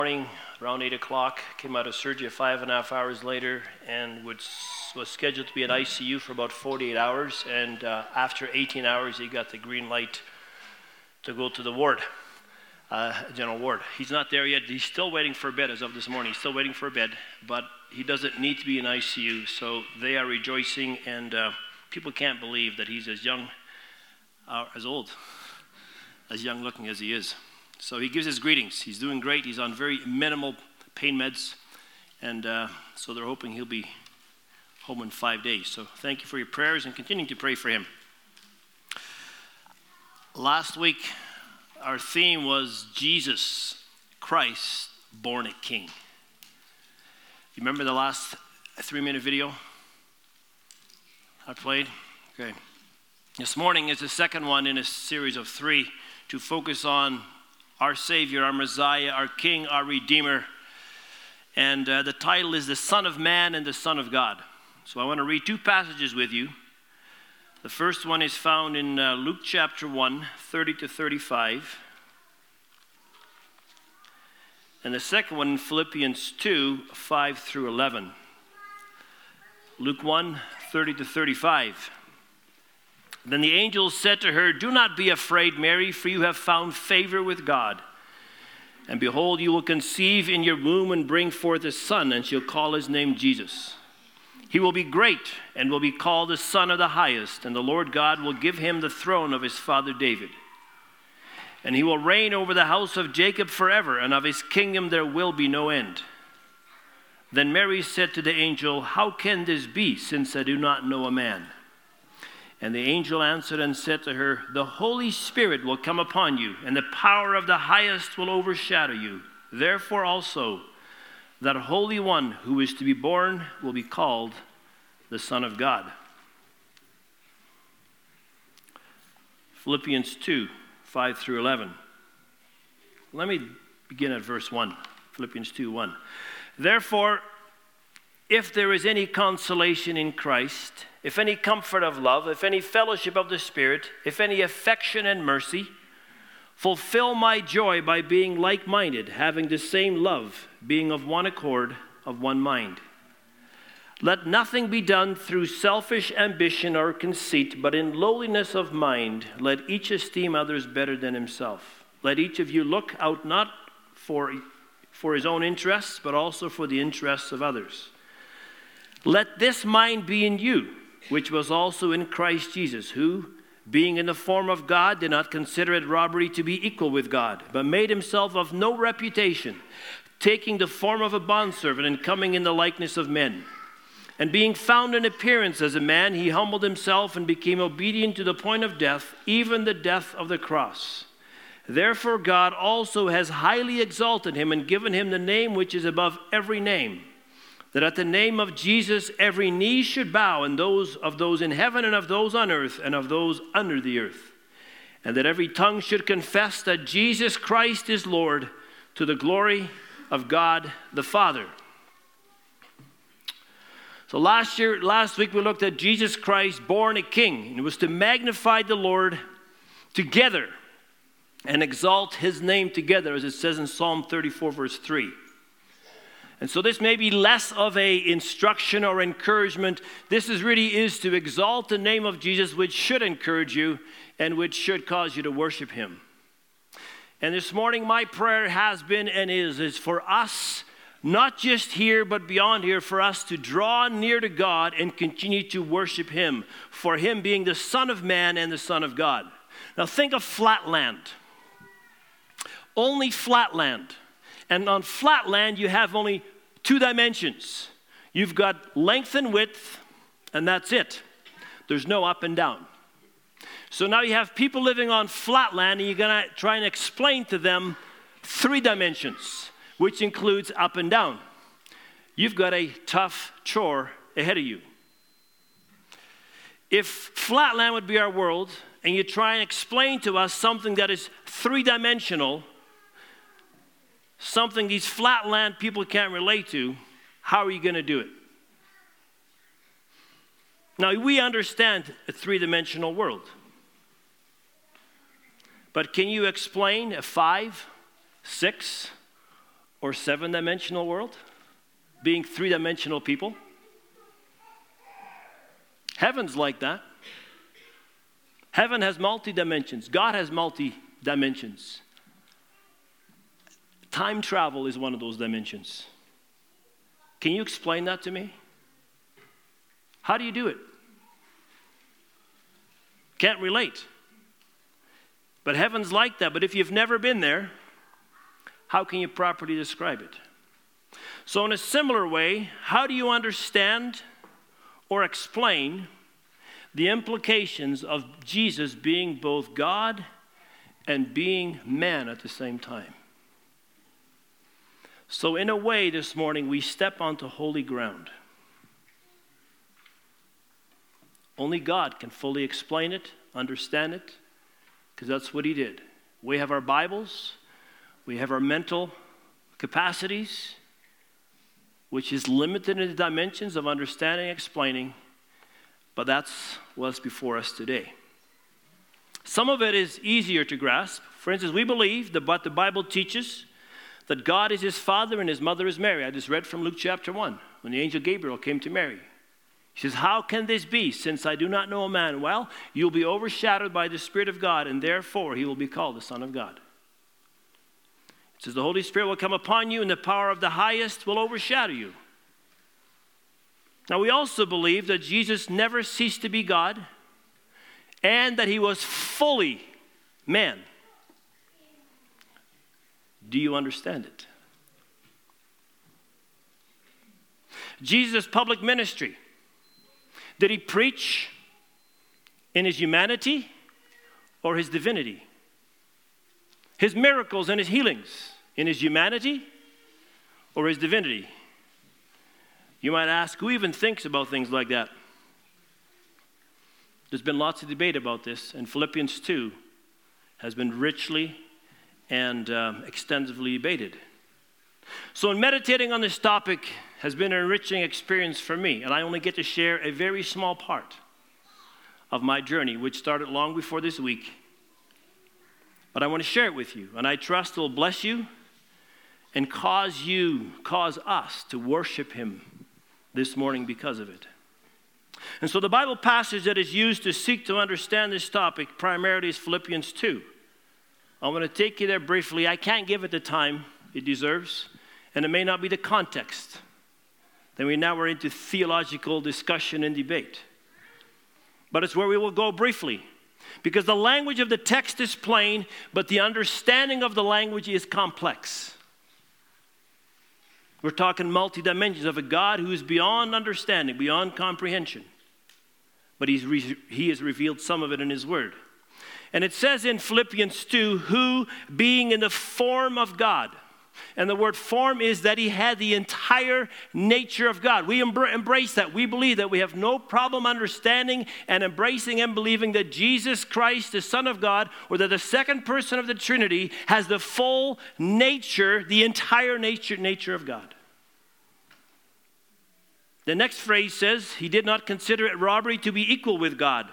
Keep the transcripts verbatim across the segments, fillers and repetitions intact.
Morning around eight o'clock, came out of surgery five and a half hours later and would, was scheduled to be in I C U for about forty-eight hours, and uh, after eighteen hours he got the green light to go to the ward, uh, general ward. He's not there yet. He's still waiting for a bed as of this morning. He's still waiting for a bed, but he doesn't need to be in I C U, so they are rejoicing, and uh, people can't believe that he's as young, uh, as old, as young looking as he is. So he gives his greetings. He's doing great. He's on very minimal pain meds. And uh, so they're hoping he'll be home in five days. So thank you for your prayers and continuing to pray for him. Last week, our theme was Jesus Christ, born a King. You remember the last three-minute video I played? Okay. This morning is the second one in a series of three to focus on our Savior, our Messiah, our King, our Redeemer. And uh, the title is The Son of Man and the Son of God. So I want to read two passages with you. The first one is found in uh, Luke chapter one, thirty to thirty-five. And the second one in Philippians two, five through eleven. Luke one, thirty to thirty-five. Then the angel said to her, "Do not be afraid, Mary, for you have found favor with God. And behold, you will conceive in your womb and bring forth a son, and shall call his name Jesus. He will be great and will be called the Son of the Highest, and the Lord God will give him the throne of his father David. And he will reign over the house of Jacob forever, and of his kingdom there will be no end." Then Mary said to the angel, "How can this be, since I do not know a man?" And the angel answered and said to her, "The Holy Spirit will come upon you, and the power of the Highest will overshadow you. Therefore also, that Holy One who is to be born will be called the Son of God." Philippians two, five through eleven. Let me begin at verse one. Philippians two, one. "Therefore, if there is any consolation in Christ, if any comfort of love, if any fellowship of the Spirit, if any affection and mercy, fulfill my joy by being like-minded, having the same love, being of one accord, of one mind. Let nothing be done through selfish ambition or conceit, but in lowliness of mind, let each esteem others better than himself. Let each of you look out not for, for his own interests, but also for the interests of others. Let this mind be in you, which was also in Christ Jesus, who, being in the form of God, did not consider it robbery to be equal with God, but made himself of no reputation, taking the form of a bondservant and coming in the likeness of men. And being found in appearance as a man, he humbled himself and became obedient to the point of death, even the death of the cross. Therefore God also has highly exalted him and given him the name which is above every name, that at the name of Jesus every knee should bow, and those of those in heaven and of those on earth and of those under the earth, and that every tongue should confess that Jesus Christ is Lord, to the glory of God the Father." So last year, last week we looked at Jesus Christ, born a King, and it was to magnify the Lord together and exalt his name together, as it says in Psalm thirty-four, verse three. And so this may be less of a instruction or encouragement. This is really is to exalt the name of Jesus, which should encourage you and which should cause you to worship him. And this morning my prayer has been and is, is for us, not just here but beyond here, for us to draw near to God and continue to worship him, for him being the Son of Man and the Son of God. Now think of flat land. Only flat land. And on flat land, you have only two dimensions. You've got length and width, and that's it. There's no up and down. So now you have people living on flat land, and you're going to try and explain to them three dimensions, which includes up and down. You've got a tough chore ahead of you. If flat land would be our world, and you try and explain to us something that is three-dimensional, something these flat land people can't relate to, how are you going to do it? Now, we understand a three-dimensional world. But can you explain a five, six, or seven-dimensional world, being three-dimensional people. Heaven's like that. Heaven has multi-dimensions. God has multi-dimensions. Time travel is one of those dimensions. Can you explain that to me? How do you do it? Can't relate. But heaven's like that. But if you've never been there, how can you properly describe it? So in a similar way, how do you understand or explain the implications of Jesus being both God and being man at the same time? So in a way this morning, we step onto holy ground. Only God can fully explain it, understand it, because that's what he did. We have our Bibles, we have our mental capacities, which is limited in the dimensions of understanding and explaining, but that's what's before us today. Some of it is easier to grasp. For instance, we believe that what the Bible teaches, that God is his father and his mother is Mary. I just read from Luke chapter one, when the angel Gabriel came to Mary. He says, how can this be, since I do not know a man? Well, you'll be overshadowed by the Spirit of God, and therefore he will be called the Son of God. It says, the Holy Spirit will come upon you, and the power of the highest will overshadow you. Now, we also believe that Jesus never ceased to be God, and that he was fully man. Do you understand it? Jesus' public ministry. Did he preach in his humanity or his divinity? His miracles and his healings in his humanity or his divinity? You might ask, who even thinks about things like that? There's been lots of debate about this, and Philippians two has been richly and um, extensively debated. So in meditating on this topic has been an enriching experience for me, and I only get to share a very small part of my journey, which started long before this week. But I want to share it with you, and I trust it will bless you and cause you, cause us to worship him this morning because of it. And so the Bible passage that is used to seek to understand this topic primarily is Philippians two. I'm going to take you there briefly. I can't give it the time it deserves, and it may not be the context. Then we now are into theological discussion and debate. But it's where we will go briefly, because the language of the text is plain, but the understanding of the language is complex. We're talking multi-dimensions of a God who is beyond understanding, beyond comprehension. But he's re- he has revealed some of it in his word. And it says in Philippians two, who being in the form of God. And the word form is that he had the entire nature of God. We embr- embrace that. We believe that we have no problem understanding and embracing and believing that Jesus Christ, the Son of God, or that the second person of the Trinity, has the full nature, the entire nature, nature of God. The next phrase says, he did not consider it robbery to be equal with God.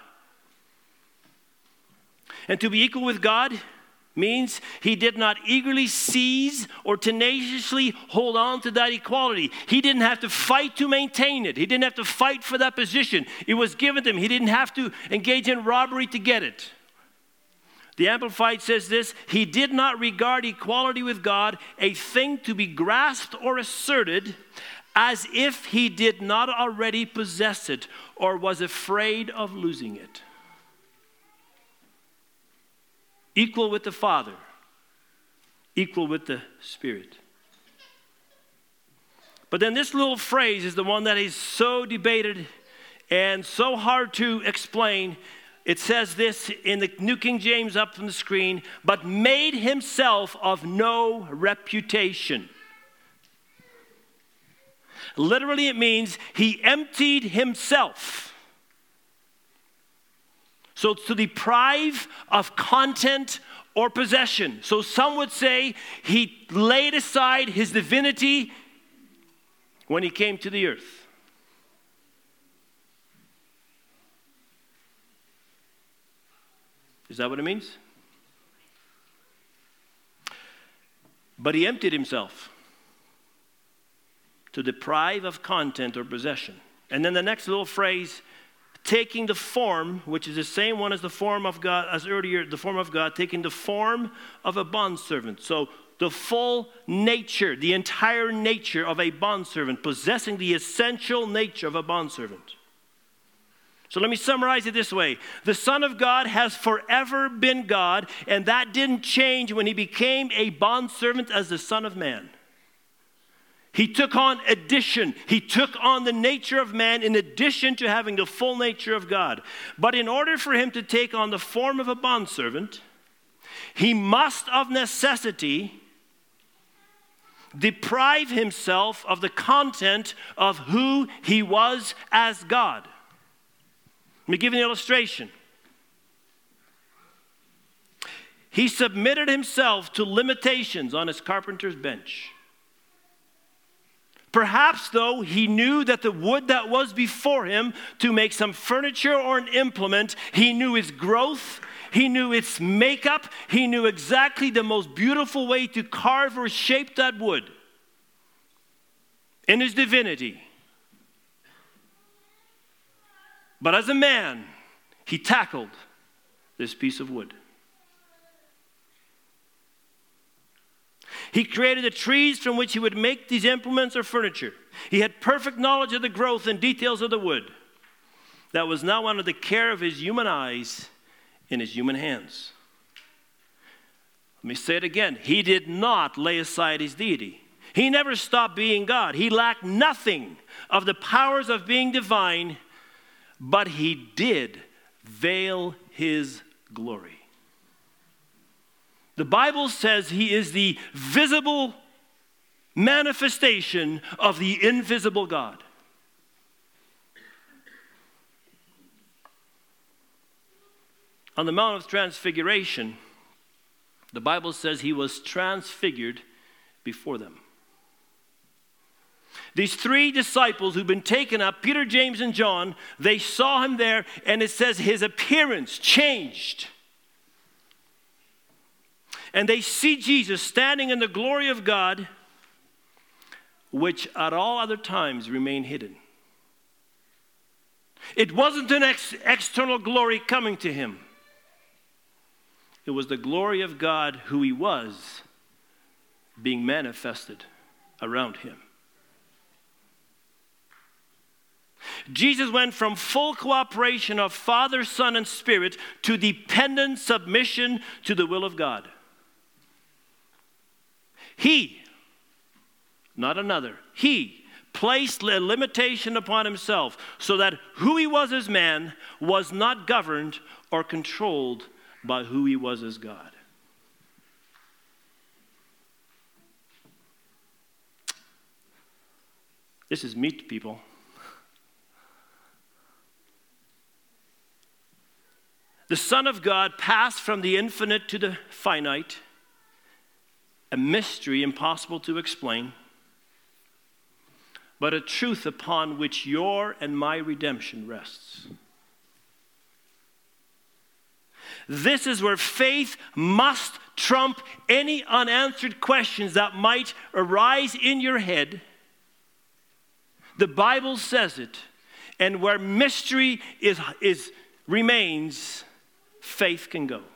And to be equal with God means he did not eagerly seize or tenaciously hold on to that equality. He didn't have to fight to maintain it. He didn't have to fight for that position. It was given to him. He didn't have to engage in robbery to get it. The Amplified says this, he did not regard equality with God a thing to be grasped or asserted, as if he did not already possess it or was afraid of losing it. Equal with the Father, equal with the Spirit. But then this little phrase is the one that is so debated and so hard to explain. It says this in the New King James up on the screen, but made himself of no reputation. Literally it means he emptied himself. So to deprive of content or possession. So some would say he laid aside his divinity when he came to the earth. Is that what it means? But he emptied himself. to deprive of content or possession. And then the next little phrase, taking the form, which is the same one as the form of God, as earlier, the form of God, taking the form of a bondservant. So the full nature, the entire nature of a bondservant, possessing the essential nature of a bondservant. So let me summarize it this way. The Son of God has forever been God, and that didn't change when he became a bondservant as the Son of Man. He took on addition. He took on the nature of man in addition to having the full nature of God. But in order for him to take on the form of a bondservant, he must of necessity deprive himself of the content of who he was as God. Let me give you an illustration. He submitted himself to limitations on his carpenter's bench. Perhaps, though, he knew that the wood that was before him to make some furniture or an implement, he knew its growth, he knew its makeup, he knew exactly the most beautiful way to carve or shape that wood in his divinity. But as a man, he tackled this piece of wood. He created the trees from which he would make these implements or furniture. He had perfect knowledge of the growth and details of the wood that was now under the care of his human eyes in his human hands. Let me say it again. He did not lay aside his deity. He never stopped being God. He lacked nothing of the powers of being divine, but he did veil his glory. The Bible says he is the visible manifestation of the invisible God. On the Mount of Transfiguration, the Bible says he was transfigured before them. These three disciples who've been taken up, Peter, James, and John, they saw him there, and it says his appearance changed. And they see Jesus standing in the glory of God, which at all other times remained hidden. It wasn't an ex- external glory coming to him. It was the glory of God, who he was, being manifested around him. Jesus went from full cooperation of Father, Son, and Spirit to dependent submission to the will of God. He, not another, he placed a limitation upon himself so that who he was as man was not governed or controlled by who he was as God. This is meat, people. The Son of God passed from the infinite to the finite, a mystery impossible to explain, but a truth upon which your and my redemption rests. This is where faith must trump any unanswered questions that might arise in your head. The Bible says it, and where mystery is, is remains, faith can go.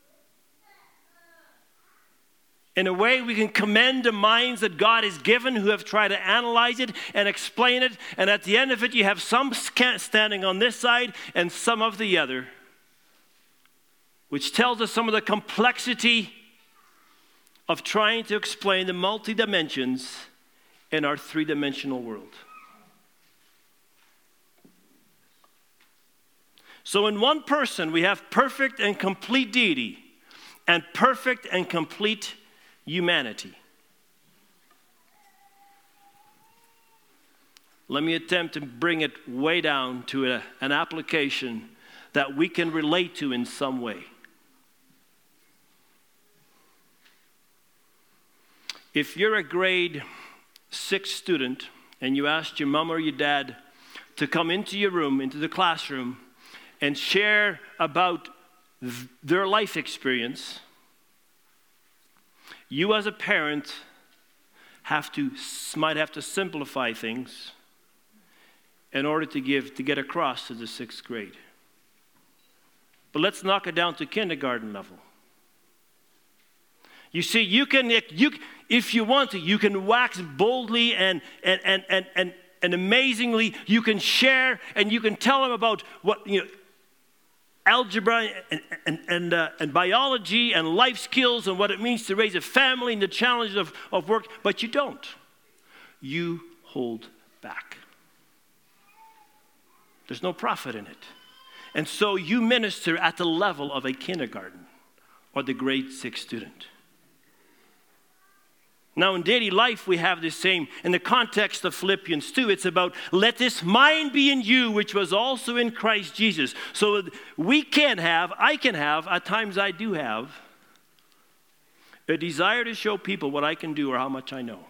In a way, we can commend the minds that God has given who have tried to analyze it and explain it. And at the end of it, you have some standing on this side and some of the other, which tells us some of the complexity of trying to explain the multi-dimensions in our three-dimensional world. So in one person, we have perfect and complete deity and perfect and complete humanity. Let me attempt to bring it way down to a, an application that we can relate to in some way. If you're a grade six student and you asked your mom or your dad to come into your room, into the classroom, and share about th- their life experience, you as a parent have to, might have to simplify things in order to give, to get across to the sixth grade. But let's knock it down to kindergarten level. You see, you can, you, if you want to, you can wax boldly and, and, and, and, and, and amazingly, you can share and you can tell them about what, you know, algebra and, and, and, uh, and biology and life skills and what it means to raise a family and the challenges of, of work, but you don't. You hold back. There's no profit in it. And so you minister at the level of a kindergarten or the grade six student. Now, in daily life, we have the same. In the context of Philippians two, it's about, let this mind be in you, which was also in Christ Jesus. So we can have, I can have, at times I do have, a desire to show people what I can do or how much I know.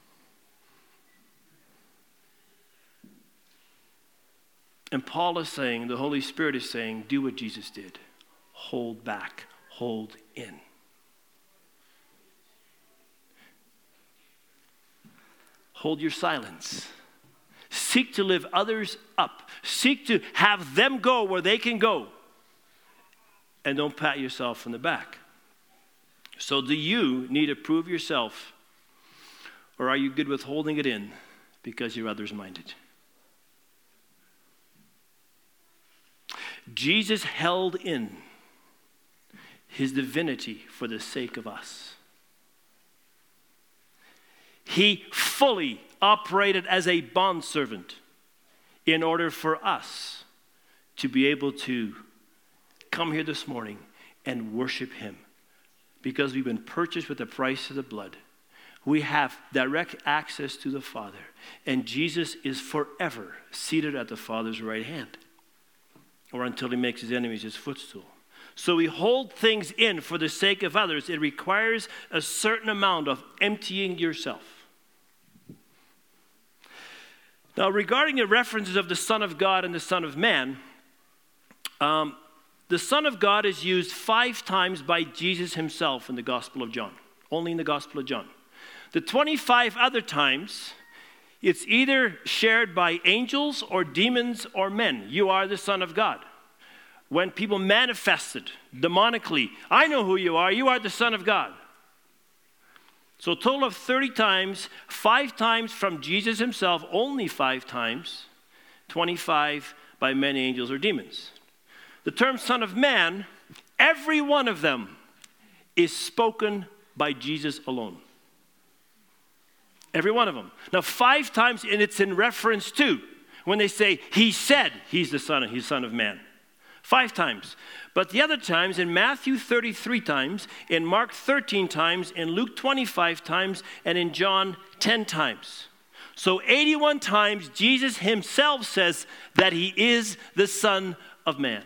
And Paul is saying, the Holy Spirit is saying, do what Jesus did. Hold back, hold in. Hold your silence. Seek to lift others up. Seek to have them go where they can go. And don't pat yourself on the back. So do you need to prove yourself? Or are you good with holding it in because you're others-minded? Jesus held in his divinity for the sake of us. He fully operated as a bondservant in order for us to be able to come here this morning and worship him. Because we've been purchased with the price of the blood. We have direct access to the Father. And Jesus is forever seated at the Father's right hand. Or until he makes his enemies his footstool. So we hold things in for the sake of others. It requires a certain amount of emptying yourself. Now, regarding the references of the Son of God and the Son of Man, um, the Son of God is used five times by Jesus himself in the Gospel of John. Only in the Gospel of John. The twenty-five other times, it's either shared by angels or demons or men. You are the Son of God. When people manifested demonically, I know who you are. You are the Son of God. So a total of thirty times, five times from Jesus himself, only five times, twenty-five by many angels or demons. The term Son of Man, every one of them is spoken by Jesus alone. Every one of them. Now five times, and it's in reference to, when they say, he said he's the Son, he's Son of Man. Five times. But the other times, in Matthew thirty-three times, in Mark thirteen times, in Luke twenty-five times, and in John ten times. So eighty-one times, Jesus himself says that he is the Son of Man.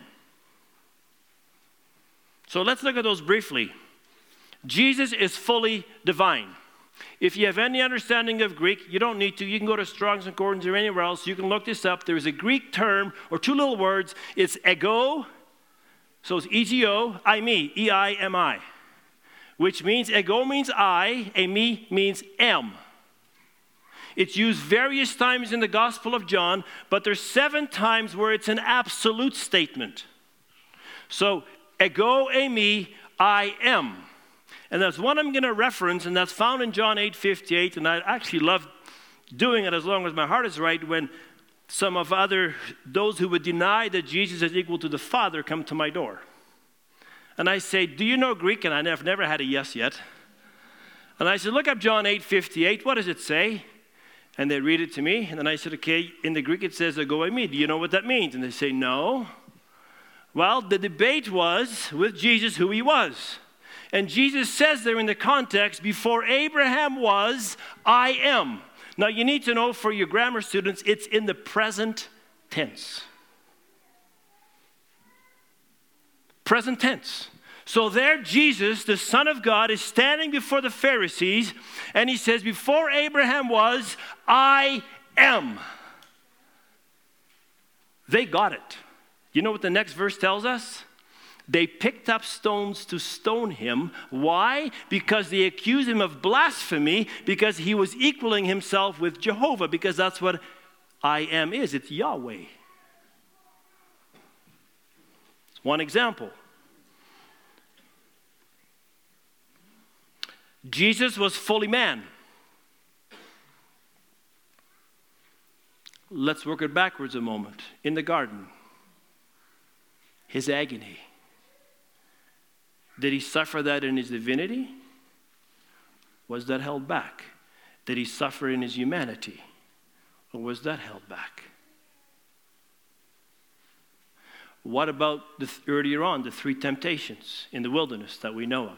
So let's look at those briefly. Jesus is fully divine. If you have any understanding of Greek, you don't need to. You can go to Strong's Concordance or anywhere else. You can look this up. There is a Greek term or two little words. It's ego. So it's E G O, I, me, E I M I. Which means ego means I, a me means am. It's used various times in the Gospel of John, but there's seven times where it's an absolute statement. So ego, a me, I am. And that's one I'm going to reference, and that's found in John eight fifty-eight, and I actually love doing it as long as my heart is right, when some of other, those who would deny that Jesus is equal to the Father come to my door. And I say, do you know Greek? And I've never had a yes yet. And I said, look up John eight fifty-eight, what does it say? And they read it to me, and then I said, okay, in the Greek it says, ego eimi. Do you know what that means? And they say, no. Well, the debate was with Jesus who he was. And Jesus says there in the context, before Abraham was, I am. Now you need to know for your grammar students, it's in the present tense. Present tense. So there Jesus, the Son of God, is standing before the Pharisees, and he says, before Abraham was, I am. They got it. You know what the next verse tells us? They picked up stones to stone him. Why? Because they accused him of blasphemy, because he was equaling himself with Jehovah, because that's what I am is. It's Yahweh. It's one example. Jesus was fully man. Let's work it backwards a moment. In the garden, his agony. Did he suffer that in his divinity? Was that held back? Did he suffer in his humanity? Or was that held back? What about the, earlier on, the three temptations in the wilderness that we know of?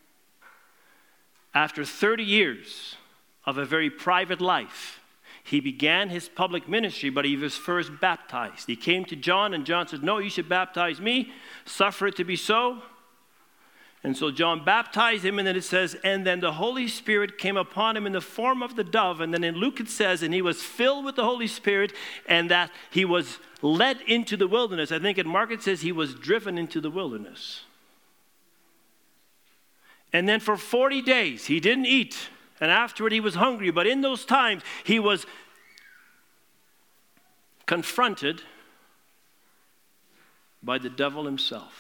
After thirty years of a very private life, he began his public ministry, but he was first baptized. He came to John, and John said, no, you should baptize me. Suffer it to be so. And so John baptized him, and then it says, and then the Holy Spirit came upon him in the form of the dove. And then in Luke it says, and he was filled with the Holy Spirit, and that he was led into the wilderness. I think in Mark it says he was driven into the wilderness. And then for forty days he didn't eat, and afterward he was hungry. But in those times he was confronted by the devil himself.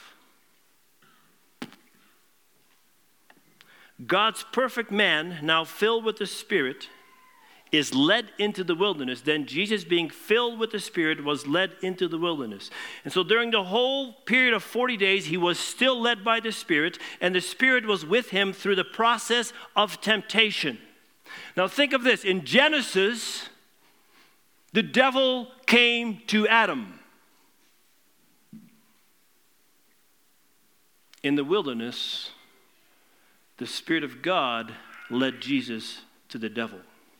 God's perfect man, now filled with the Spirit, is led into the wilderness. Then Jesus, being filled with the Spirit, was led into the wilderness. And so during the whole period of forty days, he was still led by the Spirit, and the Spirit was with him through the process of temptation. Now think of this. In Genesis, the devil came to Adam. In the wilderness, the Spirit of God led Jesus to the devil.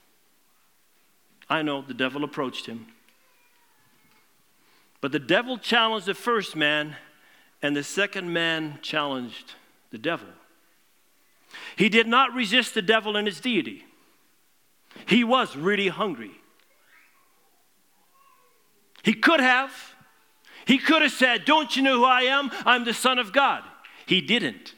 I know the devil approached him. But the devil challenged the first man, and the second man challenged the devil. He did not resist the devil in his deity. He was really hungry. He could have. He could have said, don't you know who I am? I'm the Son of God. He didn't.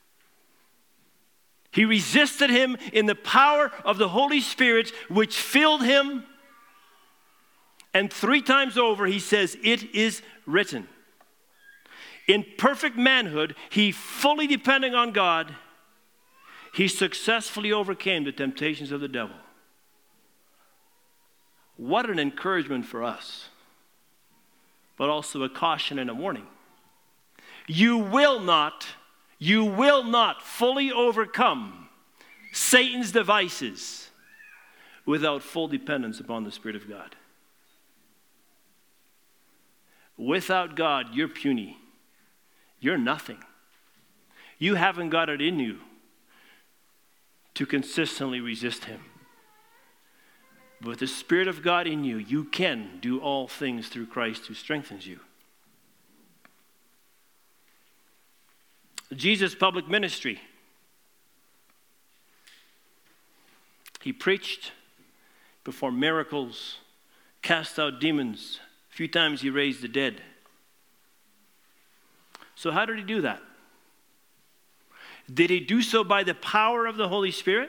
He resisted him in the power of the Holy Spirit, which filled him. And three times over, he says, it is written. In perfect manhood, he fully depending on God, he successfully overcame the temptations of the devil. What an encouragement for us, but also a caution and a warning. You will not You will not fully overcome Satan's devices without full dependence upon the Spirit of God. Without God, you're puny. You're nothing. You haven't got it in you to consistently resist him. But with the Spirit of God in you, you can do all things through Christ who strengthens you. Jesus' public ministry. He preached, performed miracles, cast out demons. A few times he raised the dead. So how did he do that? Did he do so by the power of the Holy Spirit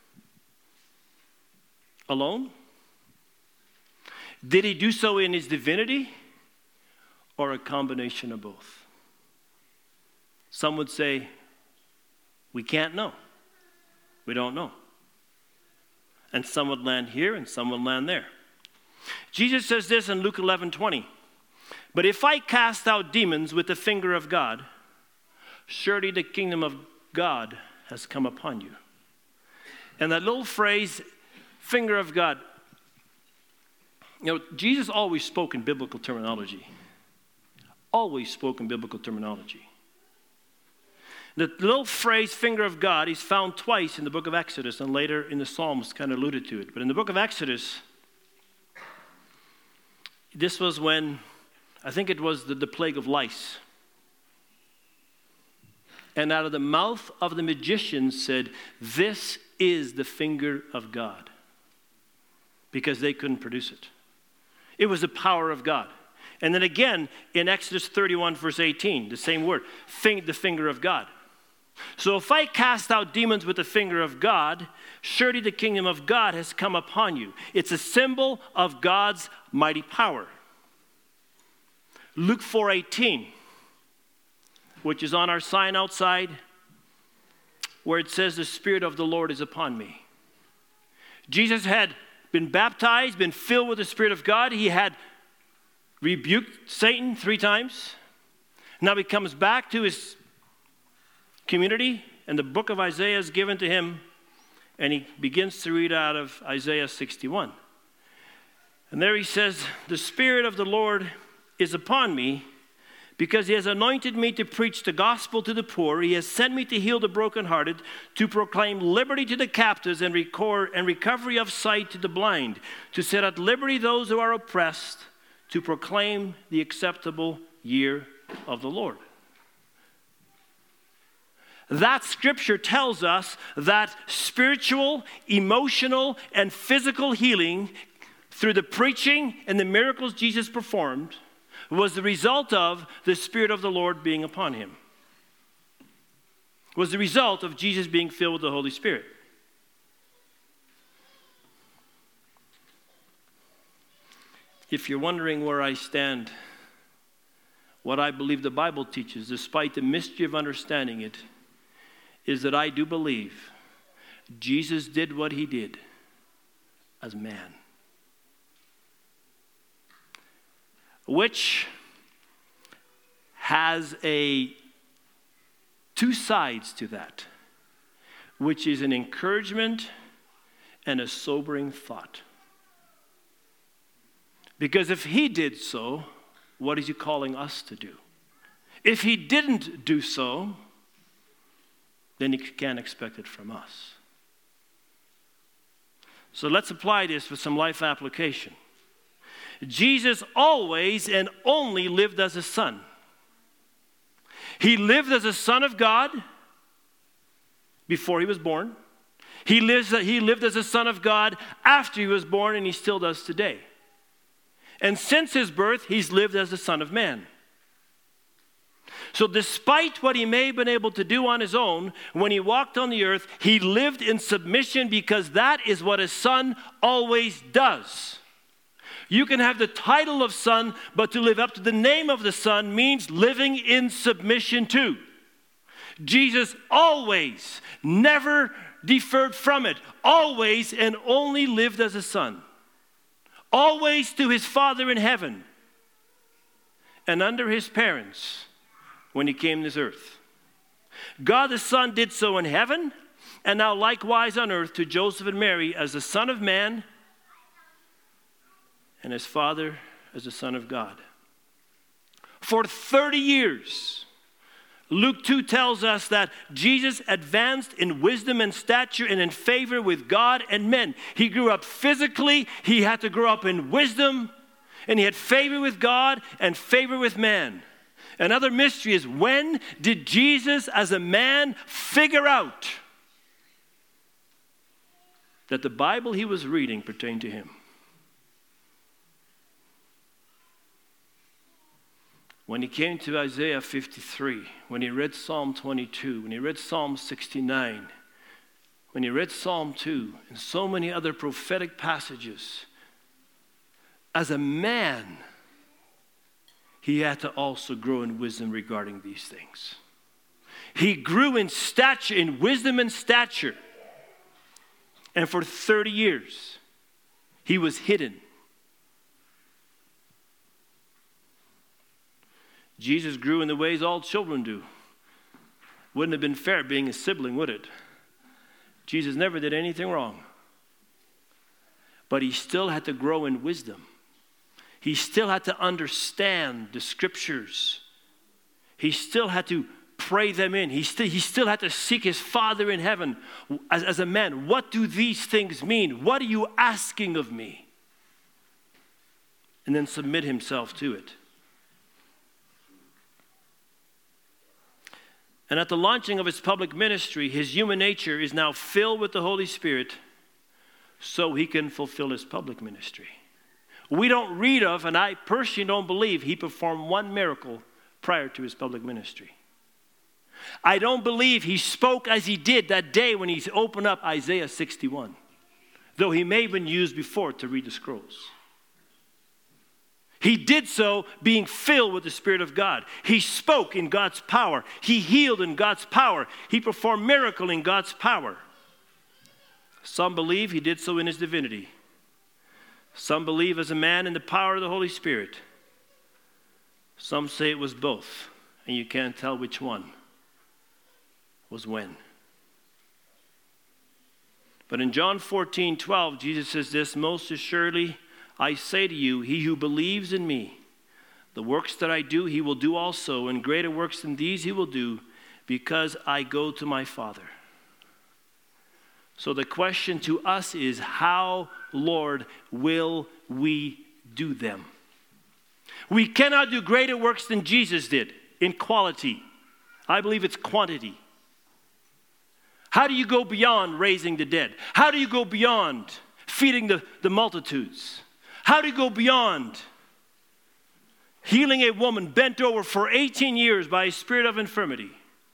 alone? Did he do so in his divinity, or a combination of both? Some would say, we can't know. We don't know. And some would land here and some would land there. Jesus says this in Luke eleven twenty. But if I cast out demons with the finger of God, surely the kingdom of God has come upon you. And that little phrase, finger of God, you know, Jesus always spoke in biblical terminology. Always spoke in biblical terminology. The little phrase, finger of God, is found twice in the book of Exodus, and later in the Psalms kind of alluded to it. But in the book of Exodus, this was when, I think it was the, the plague of lice. And out of the mouth of the magician said, this is the finger of God. Because they couldn't produce it. It was the power of God. And then again in Exodus thirty-one, verse eighteen, the same word, the finger of God. So if I cast out demons with the finger of God, surely the kingdom of God has come upon you. It's a symbol of God's mighty power. Luke four eighteen, which is on our sign outside, where it says, the Spirit of the Lord is upon me. Jesus had been baptized, been filled with the Spirit of God. He had rebuked Satan three times. Now he comes back to his community, and the book of Isaiah is given to him, and he begins to read out of Isaiah sixty-one. And there he says, the Spirit of the Lord is upon me, because he has anointed me to preach the gospel to the poor. He has sent me to heal the brokenhearted, to proclaim liberty to the captives and, record, and recovery of sight to the blind, to set at liberty those who are oppressed, to proclaim the acceptable year of the Lord. That scripture tells us that spiritual, emotional, and physical healing through the preaching and the miracles Jesus performed was the result of the Spirit of the Lord being upon him. Was the result of Jesus being filled with the Holy Spirit. If you're wondering where I stand, what I believe the Bible teaches, despite the mystery of understanding it, is that I do believe Jesus did what he did as man. Which has a two sides to that, which is an encouragement and a sobering thought. Because if he did so, what is he calling us to do? If he didn't do so, then he can't expect it from us. So let's apply this with some life application. Jesus always and only lived as a son. He lived as a son of God before he was born. He, lives, he lived as a son of God after he was born, and he still does today. And since his birth, he's lived as the Son of Man. So despite what he may have been able to do on his own, when he walked on the earth, he lived in submission, because that is what a son always does. You can have the title of son, but to live up to the name of the son means living in submission to. Jesus always, never deferred from it, always and only lived as a son. Always to his Father in heaven and under his parents when he came to this earth. God the Son did so in heaven, and now likewise on earth to Joseph and Mary as the Son of Man and his Father as the Son of God. For thirty years, Luke two tells us that Jesus advanced in wisdom and stature and in favor with God and men. He grew up physically, he had to grow up in wisdom, and he had favor with God and favor with man. Another mystery is, when did Jesus as a man figure out that the Bible he was reading pertained to him? When he came to Isaiah fifty-three, when he read Psalm twenty-two, when he read Psalm sixty-nine, when he read Psalm two, and so many other prophetic passages, as a man, he had to also grow in wisdom regarding these things. He grew in stature, in wisdom and stature. And for thirty years, he was hidden. Jesus grew in the ways all children do. Wouldn't have been fair being a sibling, would it? Jesus never did anything wrong. But he still had to grow in wisdom. He still had to understand the scriptures. He still had to pray them in. He still, he still had to seek his Father in heaven as, as a man. What do these things mean? What are you asking of me? And then submit himself to it. And at the launching of his public ministry, his human nature is now filled with the Holy Spirit so he can fulfill his public ministry. We don't read of, and I personally don't believe he performed one miracle prior to his public ministry. I don't believe he spoke as he did that day when he opened up Isaiah sixty-one, though he may have been used before to read the scrolls. He did so being filled with the Spirit of God. He spoke in God's power. He healed in God's power. He performed miracles in God's power. Some believe he did so in his divinity. Some believe as a man in the power of the Holy Spirit. Some say it was both, and you can't tell which one was when. But in John fourteen twelve, Jesus says this, most assuredly, I say to you, he who believes in me, the works that I do, he will do also, and greater works than these he will do, because I go to my Father. So the question to us is, how, Lord, will we do them? We cannot do greater works than Jesus did in quality. I believe it's quantity. How do you go beyond raising the dead? How do you go beyond feeding the, the multitudes? How do you go beyond healing a woman bent over for eighteen years by a spirit of infirmity?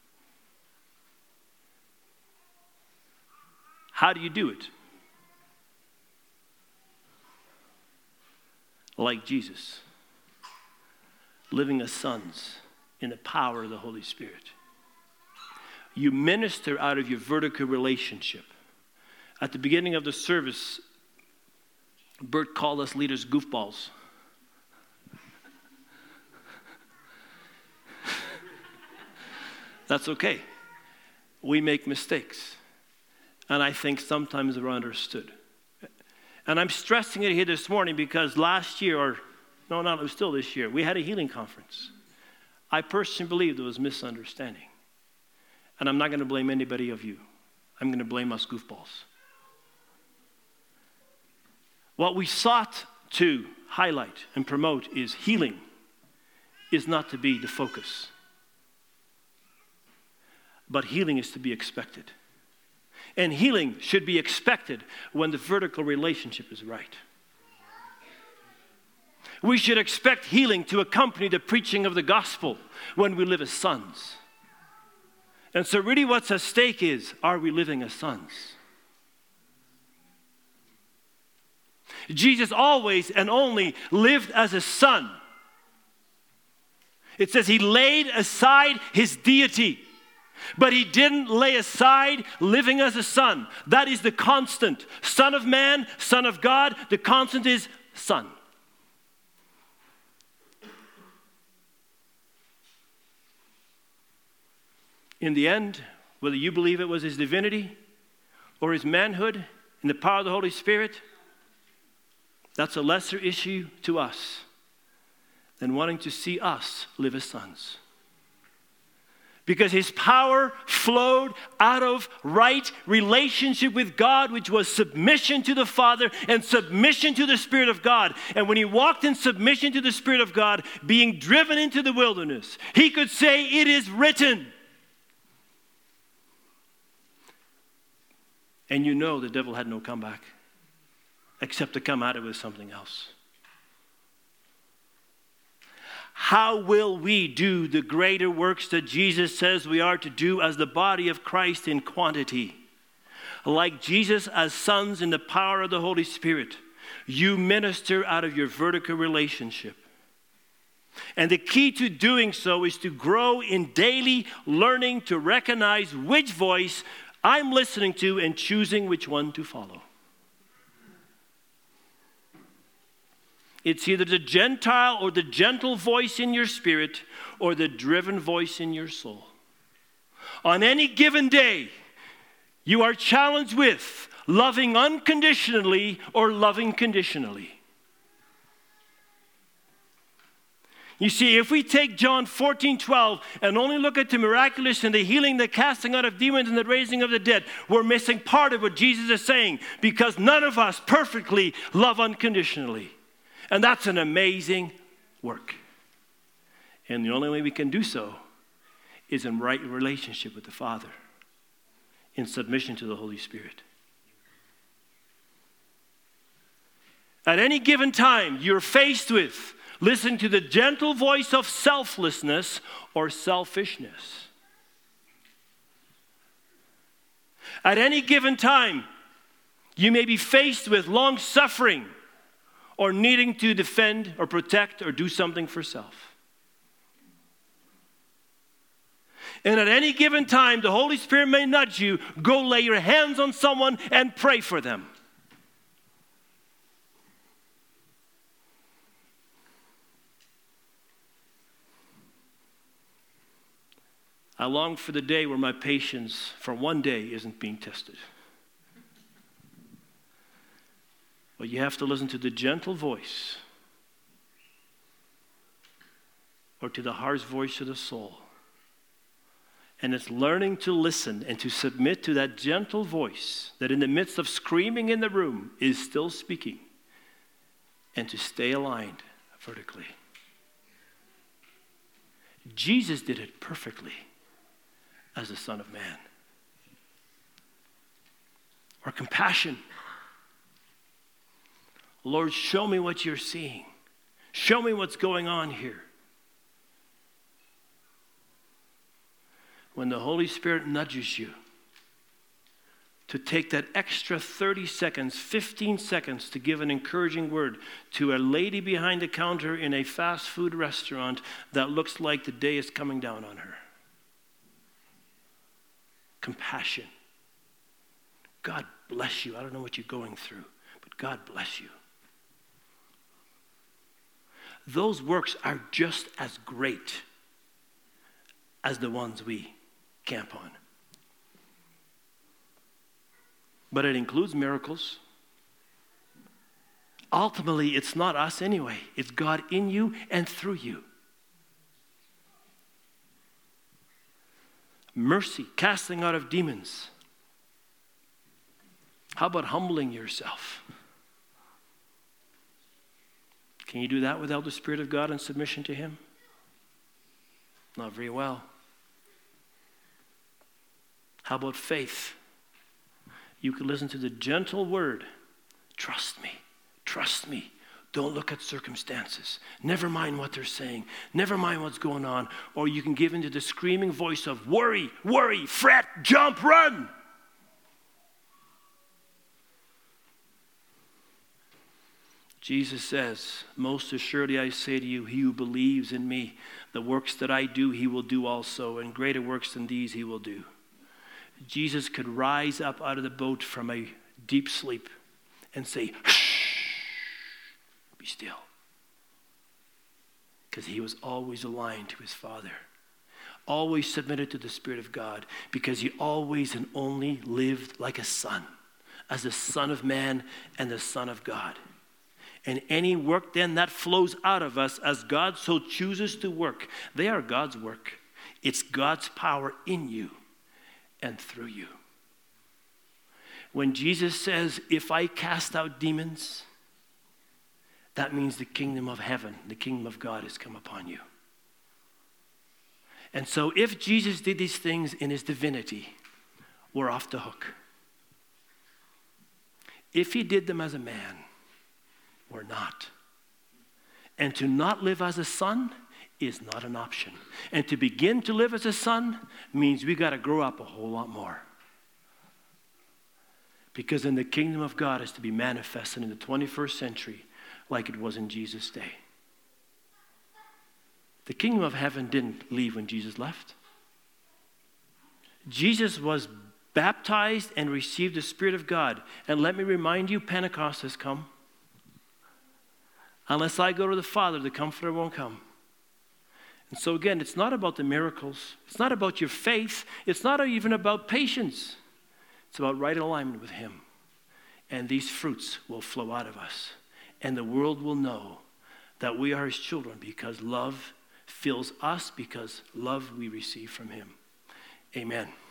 How do you do it? Like Jesus, living as sons in the power of the Holy Spirit. You minister out of your vertical relationship. At the beginning of the service, Bert called us leaders goofballs. That's okay. We make mistakes. And I think sometimes they're understood. And I'm stressing it here this morning because last year, or no, no, it was still this year, we had a healing conference. I personally believe there was misunderstanding. And I'm not going to blame anybody of you. I'm going to blame us goofballs. What we sought to highlight and promote is healing is not to be the focus. But healing is to be expected. And healing should be expected when the vertical relationship is right. We should expect healing to accompany the preaching of the gospel when we live as sons. And so really what's at stake is, are we living as sons? Jesus always and only lived as a son. It says he laid aside his deity, but he didn't lay aside living as a son. That is the constant. Son of man, son of God, the constant is son. In the end, whether you believe it was his divinity or his manhood in the power of the Holy Spirit, that's a lesser issue to us than wanting to see us live as sons. Because his power flowed out of right relationship with God, which was submission to the Father and submission to the Spirit of God. And when he walked in submission to the Spirit of God, being driven into the wilderness, he could say, it is written. And you know the devil had no comeback, except to come at it with something else. How will we do the greater works that Jesus says we are to do as the body of Christ in quantity? Like Jesus as sons in the power of the Holy Spirit, you minister out of your vertical relationship. And the key to doing so is to grow in daily learning to recognize which voice I'm listening to and choosing which one to follow. It's either the Gentile or the gentle voice in your spirit or the driven voice in your soul. On any given day, you are challenged with loving unconditionally or loving conditionally. You see, if we take John fourteen twelve and only look at the miraculous and the healing, the casting out of demons and the raising of the dead, we're missing part of what Jesus is saying, because none of us perfectly love unconditionally. And that's an amazing work. And the only way we can do so is in right relationship with the Father, in submission to the Holy Spirit. At any given time, you're faced with listen to the gentle voice of selflessness or selfishness. At any given time, you may be faced with long suffering or needing to defend or protect or do something for self. And at any given time, the Holy Spirit may nudge you, go lay your hands on someone and pray for them. I long for the day where my patience for one day isn't being tested. But you have to listen to the gentle voice or to the harsh voice of the soul. And it's learning to listen and to submit to that gentle voice that in the midst of screaming in the room is still speaking, and to stay aligned vertically. Jesus did it perfectly as the Son of Man. Or compassion. Lord, show me what you're seeing. Show me what's going on here. When the Holy Spirit nudges you to take that extra thirty seconds, fifteen seconds to give an encouraging word to a lady behind the counter in a fast food restaurant that looks like the day is coming down on her. Compassion. God bless you. I don't know what you're going through, but God bless you. Those works are just as great as the ones we camp on. But it includes miracles. Ultimately, it's not us anyway. It's God in you and through you. Mercy, casting out of demons. How about humbling yourself? Can you do that without the Spirit of God and submission to Him? Not very well. How about faith? You could listen to the gentle word. Trust me. Trust me. Don't look at circumstances. Never mind what they're saying. Never mind what's going on. Or you can give into the screaming voice of worry, worry, fret, jump, run. Jesus says, most assuredly I say to you, he who believes in me, the works that I do, he will do also, and greater works than these he will do. Jesus could rise up out of the boat from a deep sleep and say, shh. Be still. Because he was always aligned to his Father. Always submitted to the Spirit of God. Because he always and only lived like a son. As the Son of Man and the Son of God. And any work then that flows out of us as God so chooses to work. They are God's work. It's God's power in you and through you. When Jesus says, if I cast out demons, that means the kingdom of heaven, the kingdom of God has come upon you. And so if Jesus did these things in his divinity, we're off the hook. If he did them as a man, we're not. And to not live as a son is not an option. And to begin to live as a son means we got to grow up a whole lot more. Because then the kingdom of God is to be manifested in the twenty-first century like it was in Jesus' day. The kingdom of heaven didn't leave when Jesus left. Jesus was baptized and received the Spirit of God. And let me remind you, Pentecost has come. Unless I go to the Father, the Comforter won't come. And so again, it's not about the miracles. It's not about your faith. It's not even about patience. It's about right alignment with him. And these fruits will flow out of us. And the world will know that we are his children because love fills us, because love we receive from him. Amen.